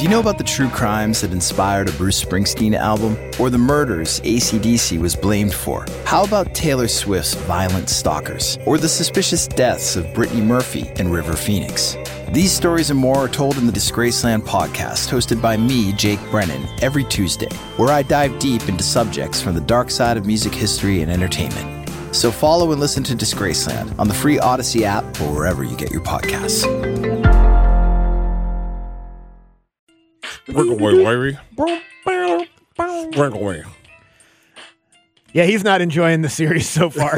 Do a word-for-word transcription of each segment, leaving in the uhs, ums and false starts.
Do you know about the true crimes that inspired a Bruce Springsteen album? Or the murders A C D C was blamed for? How about Taylor Swift's Violent Stalkers? Or the suspicious deaths of Brittany Murphy and River Phoenix? These stories and more are told in the Disgraceland podcast, hosted by me, Jake Brennan, every Tuesday, where I dive deep into subjects from the dark side of music history and entertainment. So follow and listen to Disgraceland on the free Odyssey app or wherever you get your podcasts. Work away, baby. Work away. Yeah, he's not enjoying the series so far.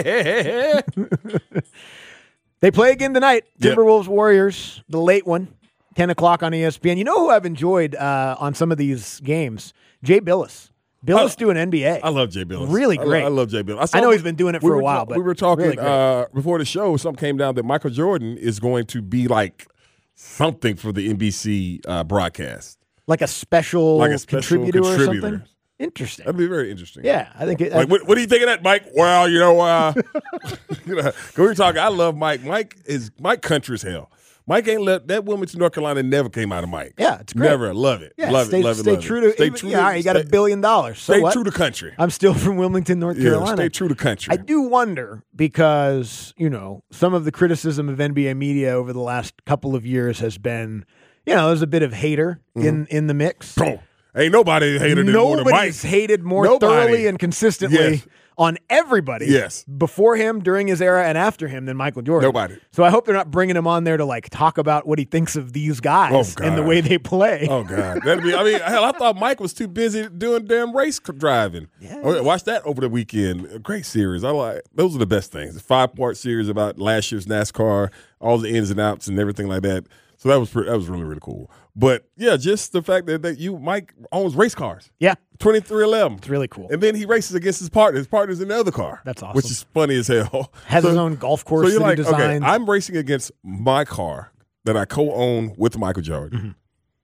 They play again tonight. Timberwolves, Warriors, the late one, ten o'clock on E S P N. You know who I've enjoyed uh, on some of these games? Jay Billis. Billis doing N B A. I love Jay Billis. Really great. I, I love Jay Billis. I, I know he's been doing it for we a while, ta- but we were talking really uh, before the show. Something came down that Michael Jordan is going to be like something for the N B C uh, broadcast, like a special, like a special contributor, contributor or something. Interesting. That'd be very interesting. Yeah, I think it. Like, what, what do you think of that, Mike? Well, you know, uh, you know, 'cause we were talking. I love Mike. Mike is Mike country as hell. Mike ain't let that woman to North Carolina never came out of Mike. Yeah, it's great. Never. Love it. Yeah, love stay, it. Love stay it. Love true it. to. Stay even, true. yeah, to, all right, you got stay, a billion dollars. So stay what? true to country. I'm still from Wilmington, North Yeah, Carolina. stay true to country. I do wonder because, you know, some of the criticism of N B A media over the last couple of years has been, you know, there's a bit of hater mm-hmm. in, in the mix. Oh, ain't nobody hated it more than Mike. Nobody's hated more Nobody. thoroughly and consistently Yes. on everybody Yes. before him, during his era, and after him than Michael Jordan. Nobody. So I hope they're not bringing him on there to, like, talk about what he thinks of these guys Oh, and the God. way they play. Oh God, that'd be. I mean, hell, I thought Mike was too busy doing damn race c- driving. Yeah. Oh, yeah, watch that over the weekend. A great series. I like. Those are the best things. The five part series about last year's NASCAR, all the ins and outs and everything like that. So that was pretty, that was really really cool. But yeah, just the fact that, that you Mike owns race cars. Yeah. twenty-three eleven. It's really cool. And then he races against his partner. His partner's in the other car. That's awesome. Which is funny as hell. Has So- his own golf course So you're that like, he designed. okay, I'm racing against my car that I co-own with Michael Jordan. Mm-hmm.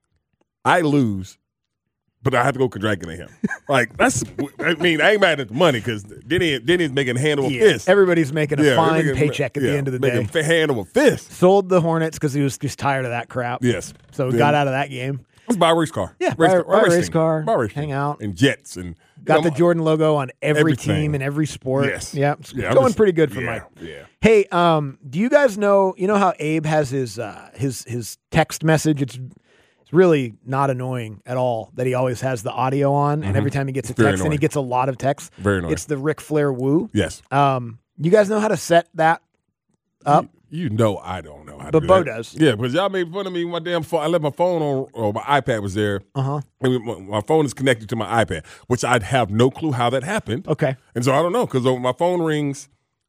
I lose, but I have to go congratulate him. Like, that's, I mean, I ain't mad at the money because Denny, Denny's making hand over Yeah, fist. Everybody's making a Yeah, fine making- paycheck at yeah, the end of the making day. fa- hand over fist. Sold the Hornets because he was just tired of that crap. Yes. So he Then- got out of that game. Let's buy a race car. Yeah, race buy a- car, buy a race race thing. car, Buy a race hang thing. out. And jets. and Got you know, the Jordan logo on every everything. team and every sport. Yes. Yeah, it's Yeah, I'm going just- pretty good for yeah, Mike. Yeah. Hey, um, do you guys know? You know how Abe has his uh, his his text message? It's it's really not annoying at all that he always has the audio on, and every time he gets a Mm-hmm. Very text, and he annoying. gets a lot of text. Very annoying. It's the Ric Flair woo. Yes. Um, you guys know how to set that up? You, you know I don't know how But to do Bo that. does. Yeah, because y'all made fun of me. My damn phone. I left my phone on, or my iPad was there. Uh huh. And my, my phone is connected to my iPad, which I'd have no clue how that happened. Okay. And so I don't know because my phone rings,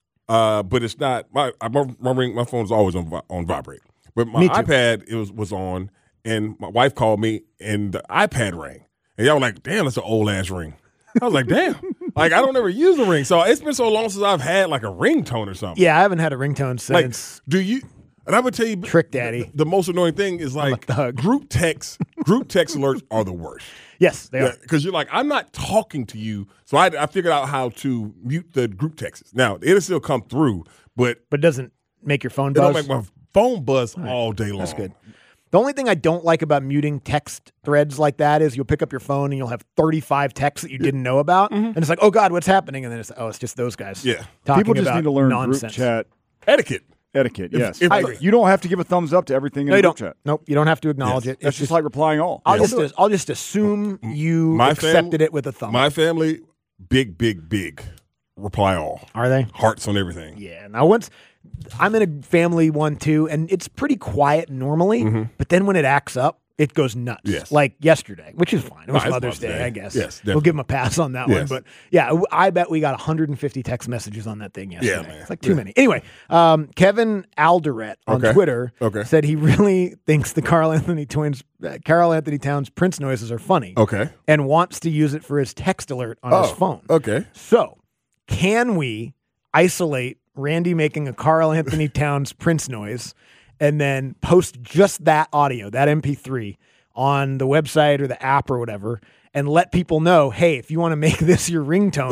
uh, but it's not my my, my ring. My phone is always on vi- on vibrate, but my Me too. iPad it was was on, and my wife called me, and the iPad rang, and y'all were like, "Damn, that's an old ass ring." I was like, "Damn." Like, I don't ever use a ring. So it's been so long since I've had like a ringtone or something. Yeah, I haven't had a ringtone Like, since do you? And I would tell you, Trick Daddy. The, the most annoying thing is like thug. group text. Group text alerts are the worst. Yes, they are. Because you're like, I'm not talking to you. So I, I figured out how to mute the group texts. Now, it'll still come through, but But it doesn't make your phone it don't buzz. make my phone buzz all day long. That's good. The only thing I don't like about muting text threads like that is you'll pick up your phone and you'll have thirty-five texts that you didn't know about, and it's like, oh God, what's happening? And then it's oh, it's just those guys. Yeah. talking People just about need to learn nonsense. group chat Etiquette. etiquette. Yes, if- I agree. You don't have to give a thumbs up to everything in No, a you group don't. chat. Nope, you don't have to acknowledge Yes. it. That's It's just like replying all. I'll Yes. just I'll just assume you My accepted fam- it with a thumb. My family, big, big, big. Reply all. Are they? Hearts on everything. Yeah. Now once I'm in a family one too, and it's pretty quiet normally, but then when it acts up, it goes nuts. Yes. Like yesterday, which is fine. It was No, it's Mother's Mother's Day, Day. I guess. Yes, we'll give him a pass on that one. Yes. But yeah, I bet we got one hundred fifty text messages on that thing yesterday. man. It's like too Yeah. many. Anyway, um, Kevin Alderette on Okay. Twitter Okay. said he really thinks the Carl Anthony Twins, uh, Carl Anthony Towns Prince noises are funny. Okay. And wants to use it for his text alert on his Oh, phone. Okay. So, can we isolate Randy making a Carl Anthony Towns Prince noise and then post just that audio, that M P three, on the website or the app or whatever, and let people know, hey, if you want to make this your ringtone,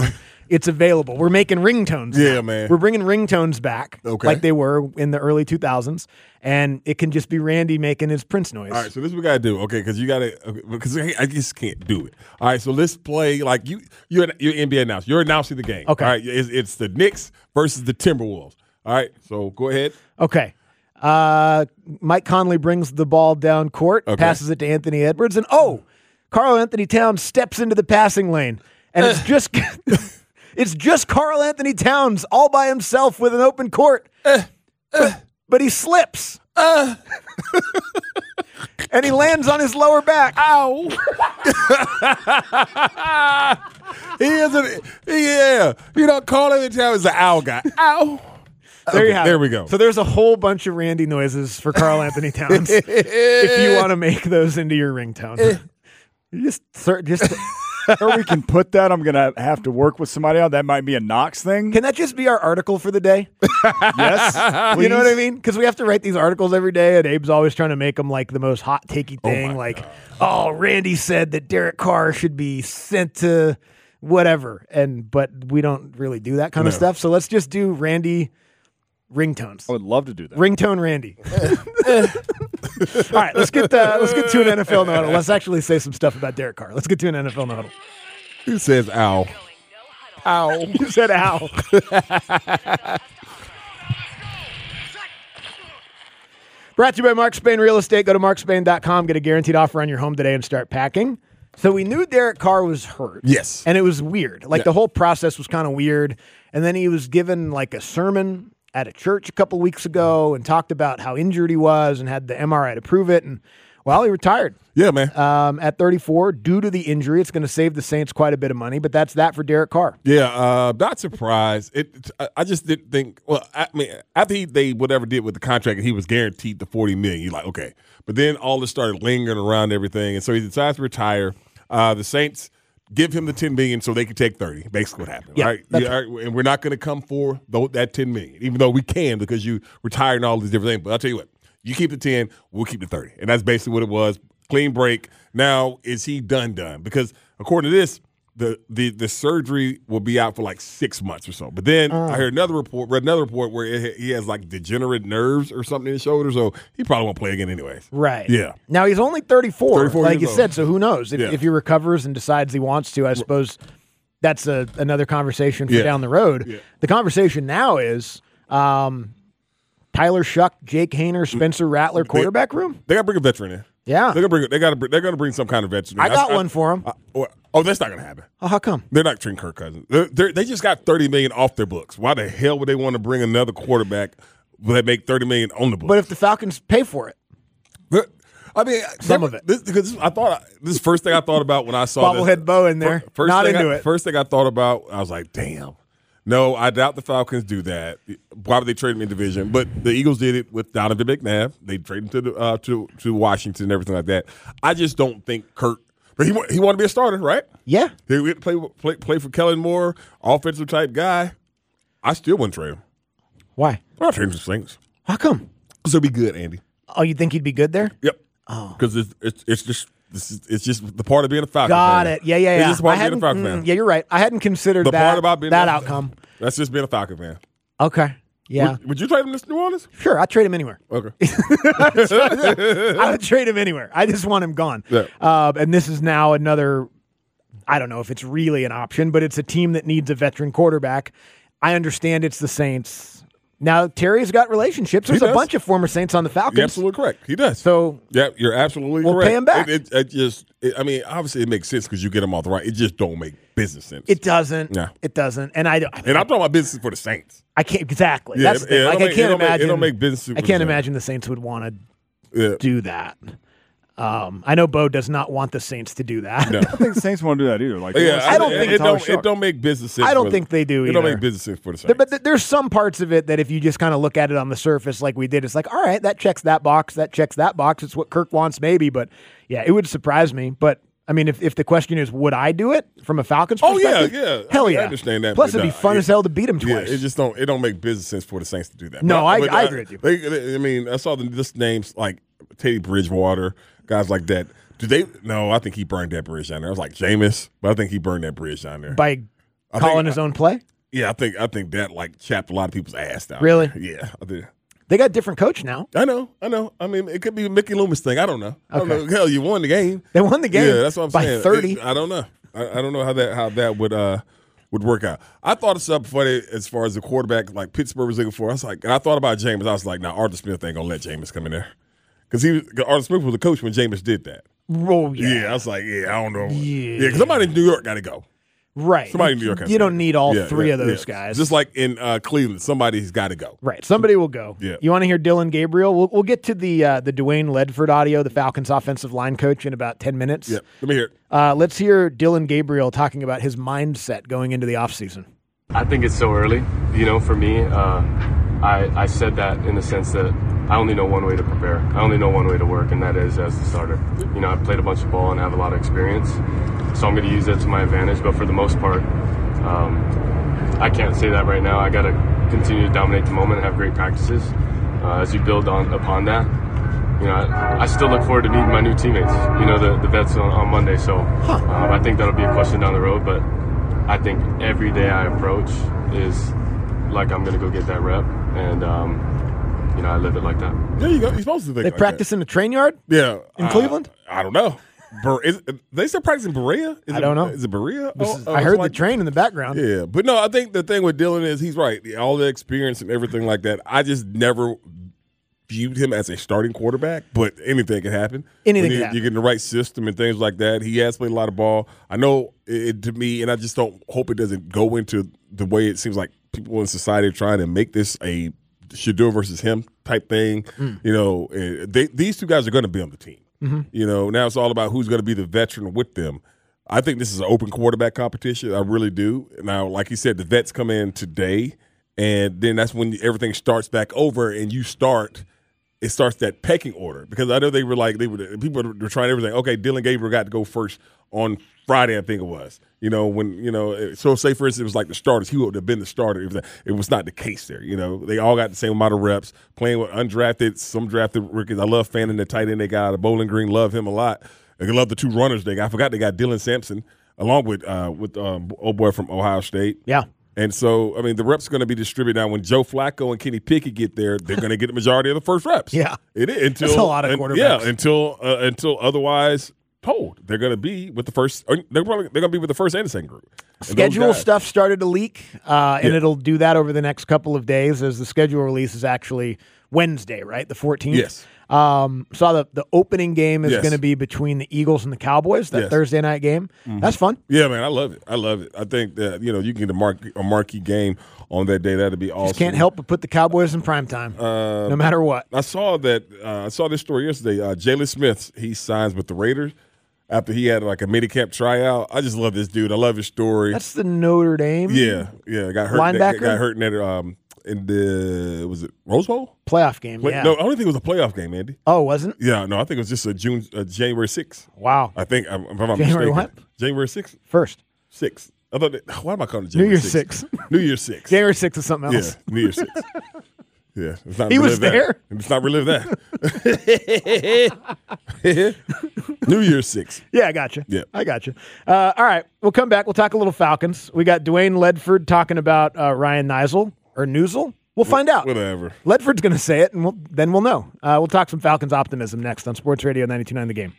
it's available. We're making ringtones. Yeah, now. man. We're bringing ringtones back, Okay. like they were in the early two thousands, and it can just be Randy making his Prince noise. All right, so this is what we gotta do, okay? Because you gotta, because I just can't do it. All right, so let's play like you, you're you're N B A announcer. You're announcing the game. Okay. All right, it's, it's the Knicks versus the Timberwolves. All right, so go ahead. Okay. Uh, Mike Conley brings the ball down court, Okay. passes it to Anthony Edwards, and oh, Karl Anthony Towns steps into the passing lane, and it's just it's just Karl Anthony Towns all by himself with an open court, but, but he slips, and he lands on his lower back. Ow! he is a yeah. You know, Karl Anthony Towns is an owl guy. Ow! There Okay, you have there it. we go. So there's a whole bunch of Randy noises for Karl Anthony Towns if you want to make those into your ringtone. You just sir, just Or we can put that. I'm gonna have to work with somebody on that. Might be a Knox thing. can that just be our article for the day? Yes, You know what I please. mean? Because we have to write these articles every day, and Abe's always trying to make them like the most hot takey thing. my like, oh, Randy said that Derek Carr should be sent to whatever, and but we don't really do that kind of No. stuff. So let's just do Randy ringtones. I would love to do that. Ringtone Randy. All right, let's get uh, let's get to an N F L nodal. Let's actually say some stuff about Derek Carr. Let's get to an N F L nodal. Who says ow? Ow. You said ow. Brought to you by Mark Spain Real Estate. Go to mark spain dot com. Get a guaranteed offer on your home today and start packing. So we knew Derek Carr was hurt. Yes. And it was weird. Like Yeah. the whole process was kind of weird. And then he was given like a sermon at a church a couple weeks ago and talked about how injured he was and had the M R I to prove it. And well, he retired Yeah, man. um, at thirty-four due to the injury. It's going to save the Saints quite a bit of money, but that's that for Derek Carr. Yeah, uh, not surprised. It. I- I just didn't think. Well, I mean, after he they whatever did with the contract, and he was guaranteed the forty million. You're like, okay, but then all this started lingering around everything, and so he decides to retire. Uh, the Saints give him the ten million so they can take thirty. Basically, what happened. Yeah, right? that's Yeah, all right, and we're not going to come for tho- that ten million, even though we can because you retired and all these different things. But I'll tell you what, you keep the ten, we'll keep the thirty, and that's basically what it was. Clean break. Now, is he done done? Because according to this, the the the surgery will be out for like six months or so. But then I heard another report, read another report where it, he has like degenerate nerves or something in his shoulder, so he probably won't play again anyways. Right. Yeah. Now he's only thirty-four, thirty-four like years you old. said. So who knows if, Yeah. if he recovers and decides he wants to? I suppose that's a, another conversation for Yeah. down the road. Yeah. The conversation now is um, Tyler Shuck, Jake Hayner, Spencer Rattler, quarterback room. They got to bring a veteran in. Yeah. They're gonna bring. They got to. They're gonna bring some kind of veteran. I in. got one for him. I- or- oh, that's not gonna happen. Oh, how come? They're not treating Kirk Cousins. They're, they're, they just got thirty million off their books. Why the hell would they want to bring another quarterback that make thirty million on the books? But if the Falcons pay for it, But, I mean, Some never- of it. This, because I thought this is the first thing I thought about when I saw this. bobblehead bow in there, First not thing into I, it. First thing I thought about, I was like, damn. No, I doubt the Falcons do that. Why would they trade him in division? But the Eagles did it with Donovan McNabb. They traded him to the, uh, to to Washington and everything like that. I just don't think Kirk. But he wa- he wanted to be a starter, right? yeah. He would play play play for Kellen Moore, offensive type guy. I still wouldn't trade him. Why? I'm not trading the Saints. How come? This will be good, Andy. Oh, you think he'd be good there? Yep. Oh, because it's, it's it's just this is it's just the part of being a Falcon. Got fan. it. Yeah, yeah, It's yeah. just the part I of being a hadn't- Falcon fan. mm, yeah, you're right. I hadn't considered The that, part about being that a- outcome. That's just being a Falcon fan. Okay. Yeah. Would, would you trade him to New Orleans? Sure, I'd trade him anywhere. Okay. I would trade him anywhere. I just want him gone. Yeah. Uh, and this is now another, I don't know if it's really an option, but it's a team that needs a veteran quarterback. I understand it's the Saints. Now, Terry's got relationships. There's a does. bunch of former Saints on the Falcons. You're absolutely correct. He does. So, yeah, you're absolutely We'll correct. pay him back. It, it, it just, it, I mean, obviously it makes sense because you get them off the right. It just don't make business sense. it doesn't. Yeah. It doesn't. And I, don't- and I'm talking about business for the Saints. I can't, exactly. Yeah, That's the it- thing. it Like, don't I make- it can't don't make- it imagine. don't make business I for can't the imagine the Saints would want to Yeah. do that. Um, I know Bo does not want the Saints to do that. No. I don't think the Saints want to do that either. Like, Yeah, I don't it, think it, Tyler don't. Shuck. It don't make business sense. I don't for think the, they do It don't either. make business sense for the There- Saints. But th- there's some parts of it that if you just kind of look at it on the surface like we did, it's like, all right, that checks that box, that checks that box. It's what Kirk wants maybe, but yeah, it would surprise me. But I mean, if, if the question is, would I do it from a Falcons Oh, yeah, perspective? yeah. I Hell mean, yeah. I understand that, Plus, but, it'd be uh, fun yeah. as hell to beat him Yeah, twice. it just don't. It don't make business sense for the Saints to do that. No, But- I- but, I uh, agree with you. They, they- I mean, I saw the list names like Teddy Bridgewater, guys like that. Do they? No, I think he burned that bridge down there. I was like Jameis, but I think he burned that bridge down there. By I Calling think, his own play? Yeah, I think I think that like chapped a lot of people's ass down. Really? There. Yeah, I did. They got a different coach now. I know, I know. I mean, it could be a Mickey Loomis thing. I don't know. I don't Okay. know. Hell, you won the game. They won the game. Yeah, that's what I'm by saying. thirty. It- I don't know. I, I don't know how that how that would uh would work out. I thought it's up funny as far as the quarterback like Pittsburgh was looking for. I was like, and I thought about Jameis. I was like, now Arthur Smith ain't gonna let Jameis come in there because he was, Arthur Smith was the coach when Jameis did that. Oh, yeah. Yeah, I was like, yeah, I don't know. Yeah. Yeah, because somebody in New York got to go. Right. Somebody in New York has You to don't go. need all Yeah, three yeah, of those yeah. guys. Just like in uh, Cleveland, somebody's got to go. Right. Somebody will go. Yeah. You want to hear Dylan Gabriel? We'll, we'll get to the uh, the Dwayne Ledford audio, the Falcons offensive line coach, in about ten minutes. Yeah, let me hear it. Uh, let's hear Dylan Gabriel talking about his mindset going into the offseason. I think it's so early. You know, for me, uh, I, I said that in the sense that I only know one way to prepare. I only know one way to work, and that is as the starter. You know, I've played a bunch of ball and have a lot of experience, so I'm going to use it to my advantage. But for the most part, um, I can't say that right now. I got to continue to dominate the moment and have great practices. Uh, as you build on upon that, you know, I, I still look forward to meeting my new teammates. You know, the, the vets on, on Monday. So um, I think that'll be a question down the road. But I think every day I approach is like I'm going to go get that rep, and um, you know, I live it like that. There you go. You're supposed to think They like practice that. in the train yard Yeah. in uh, Cleveland? I don't know. Ber- is, they still practicing Berea? Is I it, don't know. Is it Berea? This Oh, is- oh, I it's heard like- the train in the background. Yeah, but no, I think the thing with Dylan is he's right. All the experience and everything like that. I just never viewed him as a starting quarterback, but anything can happen. Anything When can you, happen. you get in the right system and things like that. He has played a lot of ball. I know it, to me, and I just don't hope it doesn't go into the way it seems like people in society are trying to make this a Shedeur versus him type thing. Mm. You know, eh, they, these two guys are going to be on the team. Mm-hmm. You know, now it's all about who's going to be the veteran with them. I think this is an open quarterback competition. I really do. Now, like you said, the vets come in today, and then that's when everything starts back over, and you start. It starts that pecking order because I know they were like they were people were trying everything. Okay, Dylan Gabriel got to go first on Friday, I think it was. You know when you know so say for instance it was like the starters, he would have been the starter. It was, it was not the case there. You know they all got the same amount of reps playing with undrafted, some drafted rookies. I love Fanning, the tight end they got out of Bowling Green. Love him a lot. I love the two runners they got. I forgot they got Dylan Sampson along with uh, with um, old boy from Ohio State. Yeah. And so, I mean, the reps are going to be distributed. Now, when Joe Flacco and Kenny Pickett get there, they're going to get the majority of the first reps. Yeah. It is. Until, That's a lot of and- quarterbacks. Yeah, until uh, until otherwise told. They're going to be with the first – they're probably they're going to be with the first and the second group. And those Schedule guys- stuff started to leak, uh, and Yeah. it'll do that over the next couple of days as the schedule release is actually Wednesday, right? The fourteenth? Yes. Um, saw the, the opening game is Yes. going to be between the Eagles and the Cowboys, that Yes. Thursday night game. That's fun. Yeah, man, I love it. I love it. I think that, you know, you can get a, mark, a marquee game on that day. That'd be awesome. Just can't help but put the Cowboys in primetime, Uh, no matter what. I saw that. Uh, I saw this story yesterday. Uh, Jalen Smith, he signs with the Raiders after he had like a minicamp tryout. I just love this dude. I love his story. That's the Notre Dame yeah, yeah. Got hurt. Linebacker? Got hurt in that. Um, in the was it Rose Bowl? playoff game. Wait, Yeah. No, I don't think it was a playoff game, Andy. Oh, wasn't? Yeah, no, I think it was just a June, uh, January sixth. Wow. I think. I'm, if I'm not January mistaken. what? January sixth, First. sixth. I thought. That, why am I calling it New January Year's sixth. New Year's sixth. January sixth is something Yeah, else. New Year's sixth. Yeah, let's not He was relive there? That. Let's not relive that. New Year's sixth. Yeah, I got you. Yeah. I got you. Uh, all right, we'll come back. We'll talk a little Falcons. We got Dwayne Ledford talking about uh, Ryan Neisel or Neusel. We'll find out. Whatever. Ledford's going to say it, and we'll, then we'll know. Uh, we'll talk some Falcons optimism next on Sports Radio ninety-two point nine The Game.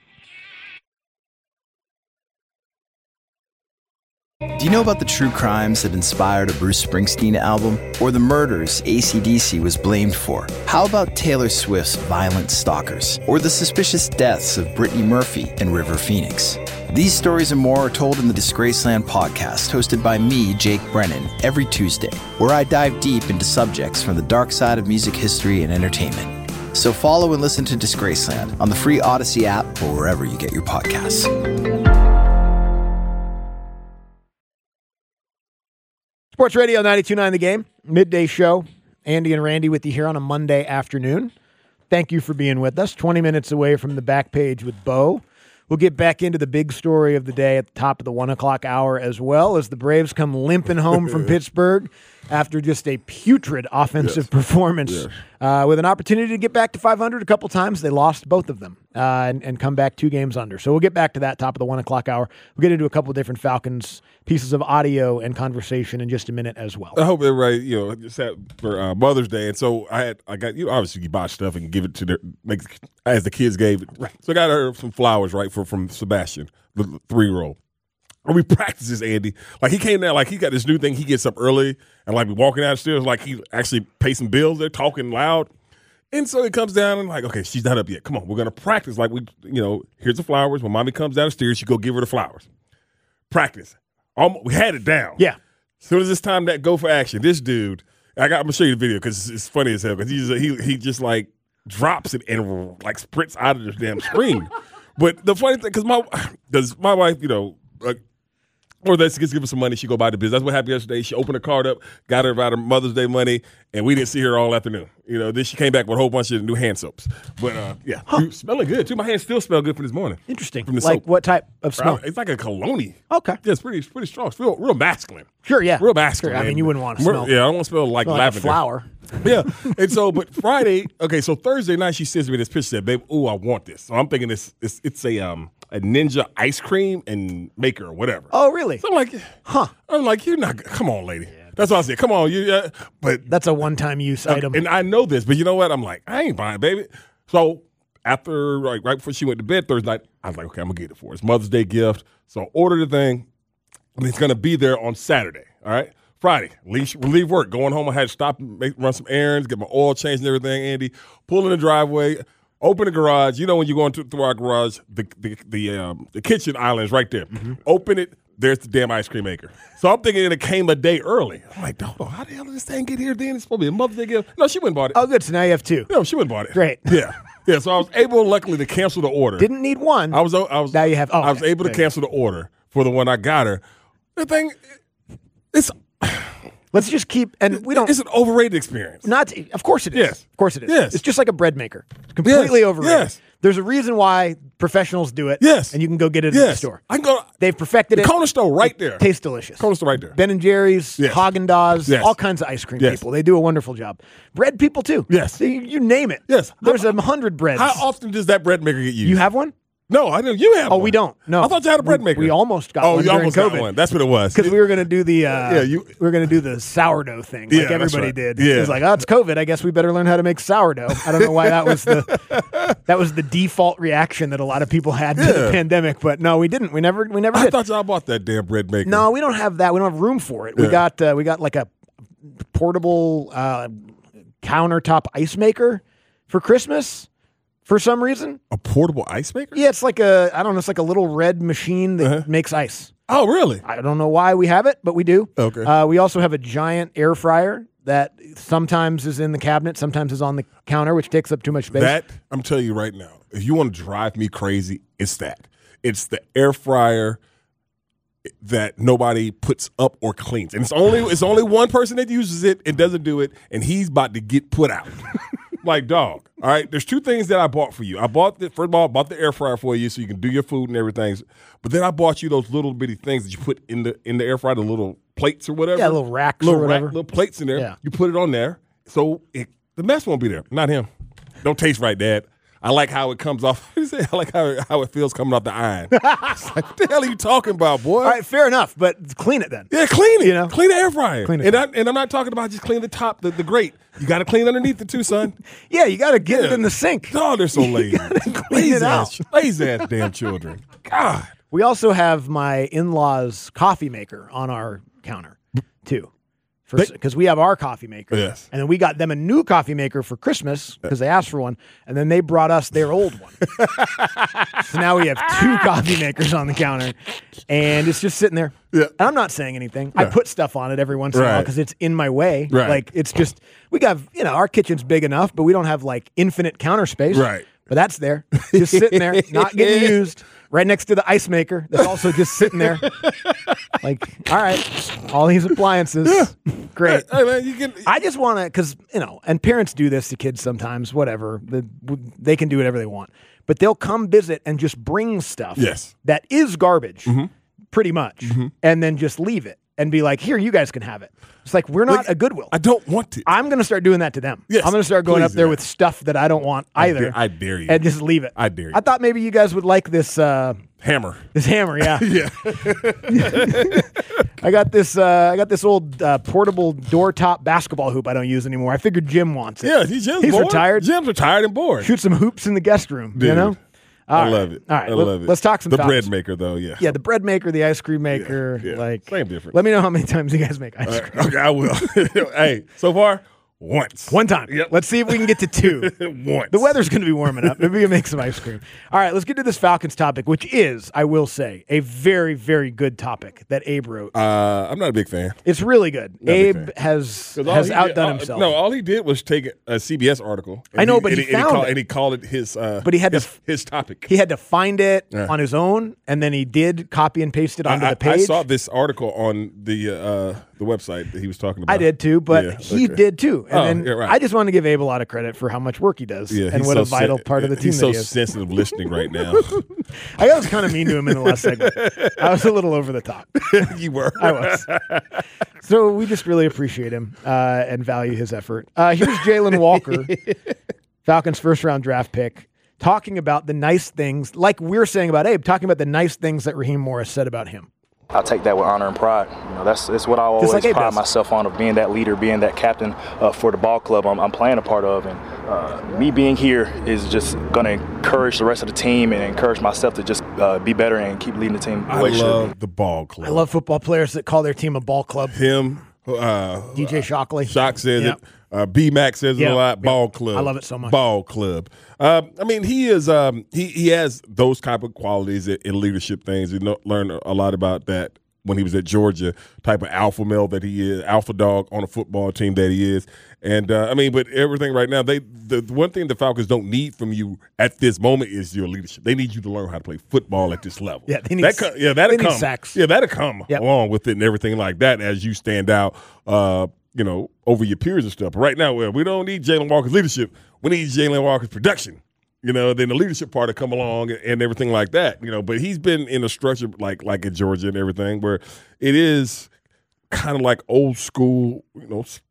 Do you know about the true crimes that inspired a Bruce Springsteen album? Or the murders A C D C was blamed for? How about Taylor Swift's Violent Stalkers? Or the suspicious deaths of Brittany Murphy and River Phoenix? These stories and more are told in the Disgraceland podcast, hosted by me, Jake Brennan, every Tuesday, where I dive deep into subjects from the dark side of music history and entertainment. So follow and listen to Disgraceland on the free Odyssey app or wherever you get your podcasts. Sports Radio ninety-two point nine The Game, midday show. Andy and Randy with you here on a Monday afternoon. Thank you for being with us. twenty minutes away from the back page with Bo. We'll get back into the big story of the day at the top of the one o'clock hour as well as the Braves come limping home from Pittsburgh after just a putrid offensive Yes. performance. Yes. Uh, with an opportunity to get back to five hundred a couple times, they lost both of them. uh, and, and come back two games under. So we'll get back to that top of the one o'clock hour. We'll get into a couple of different Falcons pieces of audio and conversation in just a minute as well. I hope everybody, you know, just had for uh, Mother's Day, and so I had, I got, you know, obviously you buy stuff and give it to their, make as the kids gave it. Right. So I got her some flowers, right, for from Sebastian, the three year old. And we practice this, Andy. Like, he came down, like, he got this new thing. He gets up early and, like, we walking down the stairs, like, he actually pays some bills. They're talking loud. And so he comes down and, like, okay, she's not up yet. Come on, we're going to practice. Like, we, you know, here's the flowers. When mommy comes down the stairs, you go give her the flowers. Practice. Almost, we had it down. Yeah. As soon as it's time that go for action, this dude, I got, I'm going to show you the video because it's, it's funny as hell because he, he just, like, drops it and, like, sprints out of the damn screen. But the funny thing, because my, cause my wife, you know, like, or let's just give her some money. She go buy the business. That's what happened yesterday. She opened her card up, got her about her Mother's Day money, and we didn't see her all afternoon. You know, then she came back with a whole bunch of new hand soaps. But uh, yeah, huh. Smelling good too. My hands still smell good from this morning. Interesting. From the like soap. what type of smell? It's like a cologne. Okay. Yeah, it's pretty, it's pretty strong. It's real, real masculine. Sure. Yeah. Real masculine. Sure. I mean, you wouldn't want to smell. Yeah, I don't want to smell like smell lavender. Like a flower. Yeah. And so, but Friday, okay, so Thursday night she sends me this picture, said, babe, ooh, I want this. So I'm thinking this, it's, it's a um a Ninja ice cream and maker or whatever. Oh, really? So I'm like, huh. I'm like, you're not, come on, lady. Yeah, that's what I said. Come on, you. Uh, but that's a one-time use uh, item. And I know this, but you know what? I'm like, I ain't buying, baby. So after, like, right before she went to bed Thursday night, I was like, okay, I'm going to get it for her. It's Mother's Day gift. So I ordered the thing, and it's going to be there on Saturday, all right? Friday, leave, leave work. Going home, I had to stop and make, run some errands, get my oil changed and everything, Andy. Pull in the driveway, open the garage. You know when you're going to, through our garage, the the the, um, the kitchen island is right there. Mm-hmm. Open it, there's the damn ice cream maker. So I'm thinking it came a day early. I'm like, hold on, how the hell did this thing get here then? It's supposed to be a Mother's Day gift. No, she went and bought it. Oh, good. So now you have two. No, she went and bought it. Great. Yeah. Yeah, so I was able, luckily, to cancel the order. Didn't need one. I was, I was, now you have, oh, I was okay. able to cancel the order for the one I got her. The thing, it's... Let's just keep, and we don't. It's an overrated experience. Not, to, of course it is. Yes. Of course it is. Yes. It's just like a bread maker. It's completely yes. overrated. Yes. There's a reason why professionals do it. Yes. And you can go get it yes. at the store. I can go. They've perfected the it. Corner store right there. It tastes delicious. Corner store right there. Ben and Jerry's, yes. Haagen-Dazs, yes. all kinds of ice cream yes. people. They do a wonderful job. Bread people too. Yes. They, you name it. Yes. There's how, a hundred breads. How often does that bread maker get used? You have one? No, I know you have. Oh, one. we don't. No, I thought you had a bread we, maker. We almost got oh, one you during almost COVID. got one. That's what it was. Because we were going to do the. Uh, yeah, you. We were going to do the sourdough thing, like yeah, everybody right. did. Yeah. It was like, oh, it's COVID. I guess we better learn how to make sourdough. I don't know why that was the that was the default reaction that a lot of people had to yeah. the pandemic. But no, we didn't. We never. We never. I did. thought y'all bought that damn bread maker. No, we don't have that. We don't have room for it. Yeah. We got uh, we got like a portable uh, countertop ice maker for Christmas. For some reason, a portable ice maker. Yeah, it's like a I don't know. It's like a little red machine that uh-huh. makes ice. Oh, really? I don't know why we have it, but we do. Okay. Uh, we also have a giant air fryer that sometimes is in the cabinet, sometimes is on the counter, which takes up too much space. That I'm telling you right now. If you want to drive me crazy, it's that. It's the air fryer that nobody puts up or cleans, and it's only it's only one person that uses it and doesn't do it, and he's about to get put out. Like, dog, all right, there's two things that I bought for you. I bought, the first of all, I bought the air fryer for you so you can do your food and everything. But then I bought you those little bitty things that you put in the in the air fryer, the little plates or whatever. Yeah, little racks little or whatever. Rack, little plates in there. Yeah. You put it on there so it, the mess won't be there. Not him. Don't taste right, Dad. I like how it comes off. I like how it, how it feels coming off the iron. It's like, what the hell are you talking about, boy? All right, fair enough, but clean it then. Yeah, clean it. You know? Clean the air fryer. Clean it. And, I, and I'm not talking about just clean the top, the, the grate. You got to clean underneath it too, son. Yeah, you got to get Yeah. it in the sink. Oh, they're so lazy. Clean lazy it out. ass, lazy ass damn children. God. We also have my in-laws' coffee maker on our counter too. Because we have our coffee maker. Yes. And then we got them a new coffee maker for Christmas because they asked for one. And then they brought us their old one. So now we have two coffee makers on the counter. And it's just sitting there. Yeah. And I'm not saying anything. I put stuff on it every once in a while Right. because it's in my way. Right. Like, it's just, we got, you know, our kitchen's big enough, but we don't have like infinite counter space. Right. But that's there. Just sitting there, not getting used. Right next to the ice maker that's also just sitting there. Like, all right, all these appliances. Great. Hey, man, you can, I just want to, because, you know, and parents do this to kids sometimes, whatever. The, they can do whatever they want. But they'll come visit and just bring stuff Yes. that is garbage, Mm-hmm. pretty much, Mm-hmm. and then just leave it. and be like, here, you guys can have it. It's like, we're not Like, a Goodwill. I don't want it. I'm going to start doing that to them. Yes, I'm going to start going please up there do. with stuff that I don't want I either. dare- I dare you. And just leave it. I dare you. I thought maybe you guys would like this uh, Hammer. this hammer. Yeah. Yeah. I got this. Uh, I got this old uh, portable door top basketball hoop I don't use anymore. I figured Jim wants it. Yeah, he's Jim's He's bored. retired. Jim's retired and bored. Shoot some hoops in the guest room. Dude, You know. All I right. love it. All right. I let, love it. Let's talk some The Falcons. bread maker, though, yeah. Yeah, the bread maker, the ice cream maker. yeah. Like Same difference. Let me know how many times you guys make ice cream. Okay, I will. Hey, so far, once. One time. Yep. Let's see if we can get to two. Once. The weather's going to be warming up. Maybe we can make some ice cream. All right, let's get to this Falcons topic, which is, I will say, a very, very good topic that Abe wrote. Uh, I'm not a big fan. It's really good. Not a big Abe fan. has 'Cause all has he outdone did, all- himself. No, all he did was take a C B S article. and I know, but and he and found called, it. And he called it his uh, But he had to his, f- his topic. He had to find it Yeah. on his own, and then he did copy and paste it onto I, the page. I saw this article on the uh, the website that he was talking about. I did too, but Yeah, he okay. did too. And Oh, then yeah, right. I just want to give Abe a lot of credit for how much work he does Yeah, and he's what so a vital sen- part of the team He's that so he is. sensitive listening right now. I was kind of mean to him in the last segment. I was a little over the top. You were. I was. So we just really appreciate him uh, and value his effort. Uh, here's Jalen Walker, Falcons' first round draft pick, talking about the nice things, like we're saying about Abe, talking about the nice things that Raheem Morris said about him. I take that with honor and pride. You know, that's it's what I always like Abe pride does. myself on, of being that leader, being that captain uh, for the ball club I'm, I'm playing a part of. And uh, me being here is just going to encourage the rest of the team and encourage myself to just uh, be better and keep leading the team the I way it should be. love the ball club. I love football players that call their team a ball club. him. Uh, D J Shockley. Shock says Yep. it. Uh, B Mac says Yep. it a lot. Yep. Ball club. I love it so much. Ball club. Um, I mean, he is. Um, he he has those type of qualities in, in leadership things. You know, learned a lot about that when he was at Georgia. Type of alpha male that he is, alpha dog on a football team that he is. And uh, I mean, but everything right now, they the, the one thing the Falcons don't need from you at this moment is your leadership. They need you to learn how to play football at this level. Yeah, they need that s- co- yeah, that'll they need come. sacks. Yeah, that'll come Yep. along with it and everything like that as you stand out. Uh, you know, over your peers and stuff. But right now, well, we don't need Jalen Walker's leadership. We need Jalen Walker's production. You know, then the leadership part to come along and, and everything like that. You know, but he's been in a structure like like at Georgia and everything where it is kind of like old school. You know, s-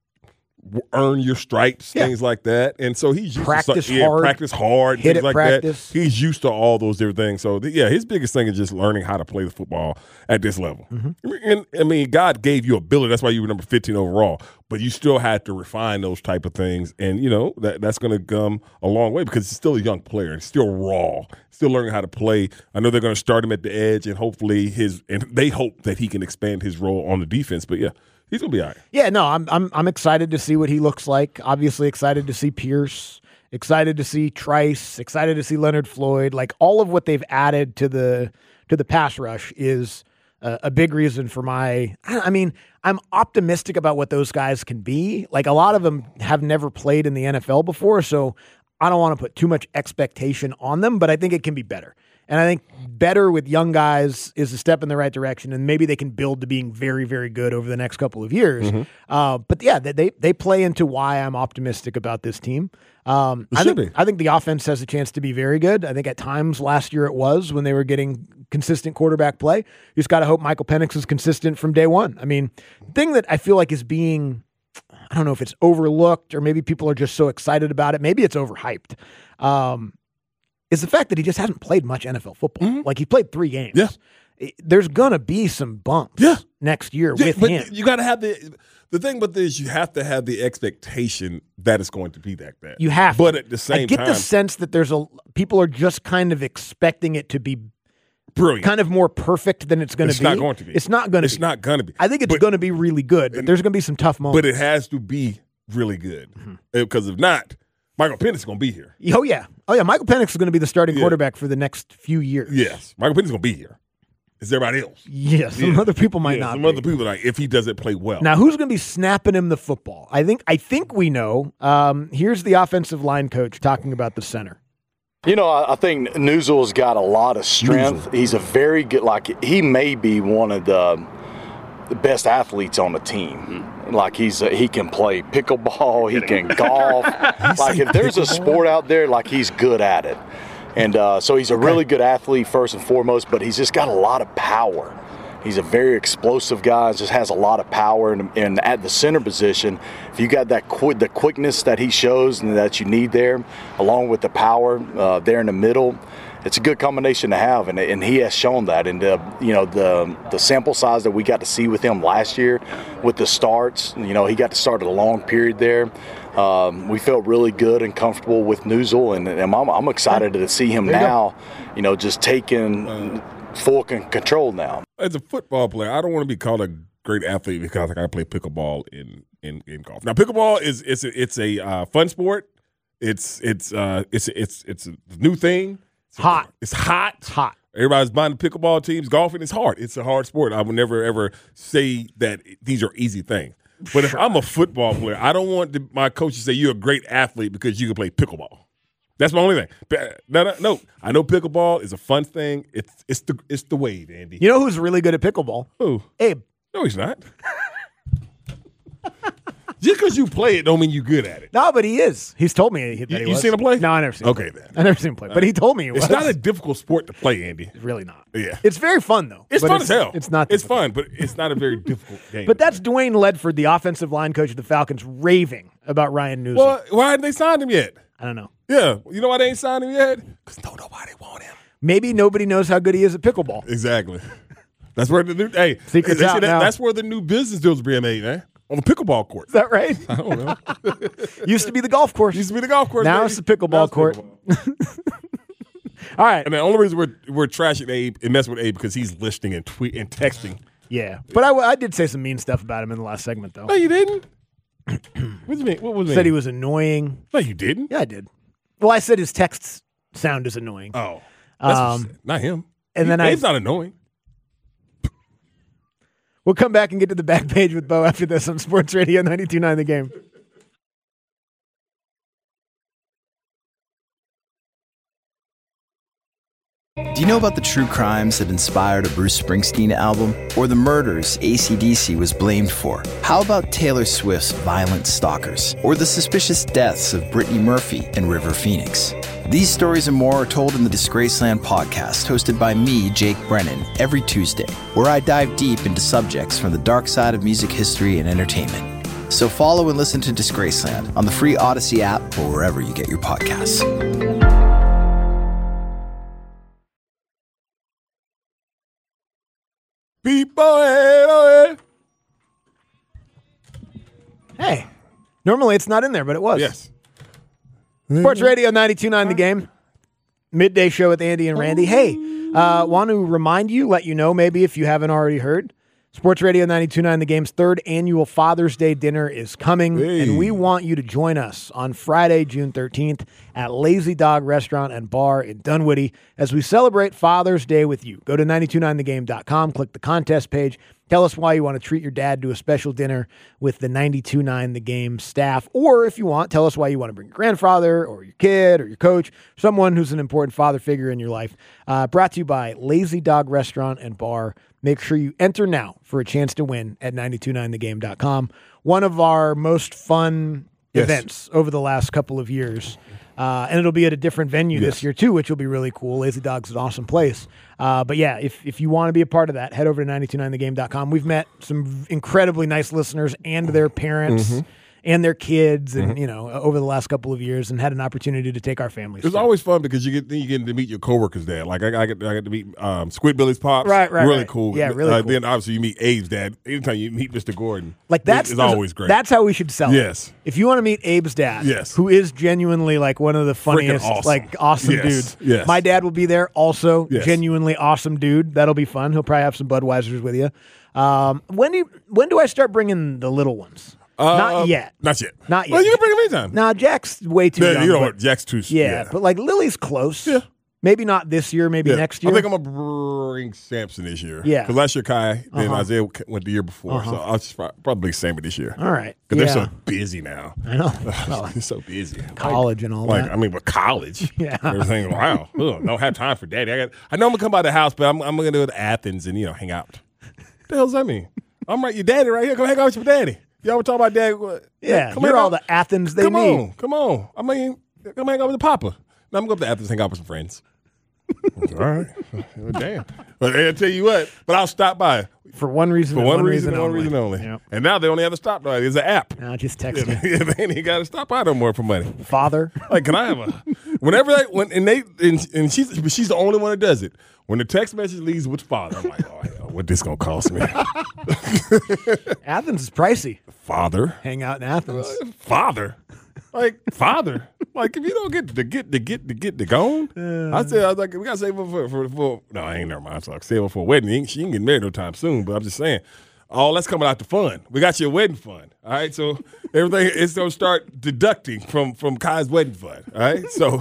earn your stripes, Yeah. things like that. And so he's used Practice to, yeah, hard. practice hard, Hit things it, like practice. that. He's used to all those different things. So th- yeah, his biggest thing is just learning how to play the football at this level. Mm-hmm. And I mean, God gave you ability. That's why you were number fifteen overall. But you still had to refine those type of things, and you know that that's going to come a long way because he's still a young player. He's still raw, still learning how to play. I know they're going to start him at the edge, and hopefully his and they hope that he can expand his role on the defense. But yeah, he's going to be all right. Yeah, no, I'm I'm I'm excited to see what he looks like. Obviously excited to see Pierce, excited to see Trice, excited to see Leonard Floyd. Like all of what they've added to the to the pass rush is uh, a big reason for my I I mean, I'm optimistic about what those guys can be. Like a lot of them have never played in the N F L before, so I don't want to put too much expectation on them, but I think it can be better. And I think better with young guys is a step in the right direction, and maybe they can build to being very, very good over the next couple of years. Mm-hmm. Uh, but yeah, they, they they play into why I'm optimistic about this team. Um, I should think be. I think the offense has a chance to be very good. I think at times last year it was when they were getting consistent quarterback play. You just got to hope Michael Penix is consistent from day one. I mean, the thing that I feel like is being, I don't know if it's overlooked or maybe people are just so excited about it. Maybe it's overhyped. Um, is the fact that he just hasn't played much N F L football. Mm-hmm. Like he played three games. Yeah. It- There's gonna be some bumps Yeah. next year Yeah, with but him. you got to have the the thing. But this, you have to have the expectation that it's going to be that bad. You have, but to. at the same I get time, the sense that there's a people are just kind of expecting it to be brilliant. kind of more perfect than it's going to It's be. not going to be. It's not going to. It's be. not going to be. I think it's But- going to be really good, but there's going to be some tough moments. But it has to be really good Mm-hmm. because if not, Michael Penix is going to be here. oh yeah, oh yeah. Michael Penix is going to be the starting Yeah. quarterback for the next few years. Yes, Michael Penix is going to be here. It's everybody else. Yeah, some Yeah. other people might Yeah, not. Some be. other people like if he doesn't play well. Now, who's going to be snapping him the football? I think. I think we know. Um, here's the offensive line coach talking about the center. You know, I I think Newsell's got a lot of strength. He's a very good, like, he may be one of the, the best athletes on the team. Like, he's a, he can play pickleball, he can golf. Like, if there's a sport out there, like, he's good at it. And uh, so he's a really good athlete, first and foremost, but he's just got a lot of power. He's a very explosive guy, just has a lot of power. And, and at the center position, if you got that qu- the quickness that he shows and that you need there, along with the power uh, there in the middle, it's a good combination to have, and, and he has shown that. And uh, you know, the the sample size that we got to see with him last year, with the starts, you know, he got to start a long period there. Um, we felt really good and comfortable with Newsel, and, and I'm, I'm excited to see him now, you, you know, just taking uh, full con- control now. As a football player, I don't want to be called a great athlete because I play pickleball in, in, in golf. Now, pickleball is it's a, it's a uh, fun sport. It's it's uh, it's it's it's a new thing. It's hot. It's hot. It's hot. Everybody's buying the pickleball teams. Golfing is hard. It's a hard sport. I would never ever say that these are easy things. But if I'm a football player, I don't want the, my coach to say you're a great athlete because you can play pickleball. That's my only thing. No, no, no. I know pickleball is a fun thing. It's it's the it's the wave, Andy. You know who's really good at pickleball? Who? Abe. No, he's not. Just because you play it don't mean you're good at it. No, but he is. He's told me that you, he you was. seen him play? No, I never seen him okay, play. then. I never seen him play, but he told me it was. It's not a difficult sport to play, Andy. It's really not. Yeah. It's very fun, though. It's but fun it's, as hell. It's not It's difficult. fun, but it's not a very difficult game. But that's Dwayne Ledford, the offensive line coach of the Falcons, raving about Ryan Newsom. Well, why haven't they signed him yet? I don't know. Yeah. You know why they ain't signed him yet? Because no, nobody want him. Maybe nobody knows how good he is at pickleball. Exactly. That's where the new hey Secret's they say out that, now. That's where the new business deals are being made, man. On the pickleball court. Is that right? I don't know. Used to be the golf course. Used to be the golf course. Now baby. it's the pickleball Now it's court. pickleball. All right. And the only reason we're we're trashing Abe and messing with Abe because he's listening and tweet and texting. Yeah. But I, I did say some mean stuff about him in the last segment, though. No, you didn't. What do you mean? What was it? Said he was annoying. No, you didn't. Yeah, I did. Well, I said his texts sound is annoying. Oh, that's Um, what you said. Not him. and He- then I- Abe's not annoying. We'll come back and get to the back page with Bo after this on Sports Radio ninety-two point nine The Game. Do you know about the true crimes that inspired a Bruce Springsteen album? Or the murders A C D C was blamed for? How about Taylor Swift's Violent Stalkers? Or the suspicious deaths of Brittany Murphy and River Phoenix? These stories and more are told in the Disgraceland podcast, hosted by me, Jake Brennan, every Tuesday, where I dive deep into subjects from the dark side of music history and entertainment. So follow and listen to Disgraceland on the free Odyssey app or wherever you get your podcasts. People, Hey, normally it's not in there, but it was. yes. Sports Radio ninety-two point nine The Game. Midday show with Andy and Randy. Hey, uh, want to remind you, let you know maybe if you haven't already heard, Sports Radio ninety-two point nine The Game's third annual Father's Day dinner is coming, Hey. and we want you to join us on Friday, June thirteenth at Lazy Dog Restaurant and Bar in Dunwoody as we celebrate Father's Day with you. Go to nine two nine the game dot com, click the contest page. Tell us why you want to treat your dad to a special dinner with the ninety-two point nine The Game staff. Or if you want, tell us why you want to bring your grandfather or your kid or your coach, someone who's an important father figure in your life. Uh, brought to you by Lazy Dog Restaurant and Bar. Make sure you enter now for a chance to win at nine two nine the game dot com. One of our most fun Yes. events over the last couple of years. Uh, and it'll be at a different venue Yes. this year, too, which will be really cool. Lazy Dog's an awesome place. Uh, but, yeah, if, if you want to be a part of that, head over to nine two nine the game dot com. We've met some incredibly nice listeners and their parents Mm-hmm. and their kids and, you know, over the last couple of years and had an opportunity to take our families. It's to. always fun because you get then you get to meet your coworkers there. Like I, I get I get to meet um, Squidbilly's pops. Right, right, Really right. cool. Yeah, really uh, cool. Then obviously you meet Abe's dad. Anytime you meet Mister Gordon, Like that's it's always great. That's how we should sell it. Yes. If you want to meet Abe's dad, Yes. who is genuinely like one of the funniest, awesome. like awesome Yes. dudes. Yes. My dad will be there also. Yes. Genuinely awesome dude. That'll be fun. He'll probably have some Budweisers with you. Um, when do you, when do I start bringing the little ones? Uh, Not yet. Not yet. Not Well, yet. you can bring him anytime. Nah, Jack's way too Yeah, young. you know but- what? Jack's too. yeah, but like Lily's close. Yeah. Maybe not this year. Maybe Yeah. next year. I think I'm gonna bring Samson this year. Yeah. because last year Kai, then Uh-huh. Isaiah went the year before, so I'll just pro- probably Samson this year. All right. Because Yeah. they're so busy now. I know. Well, They're so busy. college and all Like, that. I mean, with college, Yeah. everything. Wow, ugh, don't have time for daddy. I got. I know I'm gonna come by the house, but I'm, I'm gonna go to Athens and you know hang out. The hell does that mean? I'm right. Your daddy right here. Come hang out with your daddy. Y'all were talking about dad. what- yeah, come you're hang all out. the Athens they Come need. on, come on. I mean, come hang out with the papa. Now I'm going to Athens hang out with some friends. All right. Well, damn. But I'll tell you what. But I'll stop by For one reason. for and one, one reason, reason and one only. reason only. Yep. And now they only have to stop by. There's an app. Nah, just text me. Yeah, they ain't got to stop by no more for money. Father. Like, can I have a? Whenever they when and they and, and she's but she's the only one that does it. When the text message leaves with father, I'm like, oh, hell, what this gonna cost me? Athens is pricey. Father, Hang out in Athens. father, like father. Like if you don't get to get to get to get to gone, I said I was like we gotta save her for for, for no, I ain't never mind. So I save her for a wedding. She ain't, she ain't getting married no time soon. But I'm just saying. All that's coming out the fund. We got your wedding fund. All right. So everything is going to start deducting from, from Kai's wedding fund. All right. So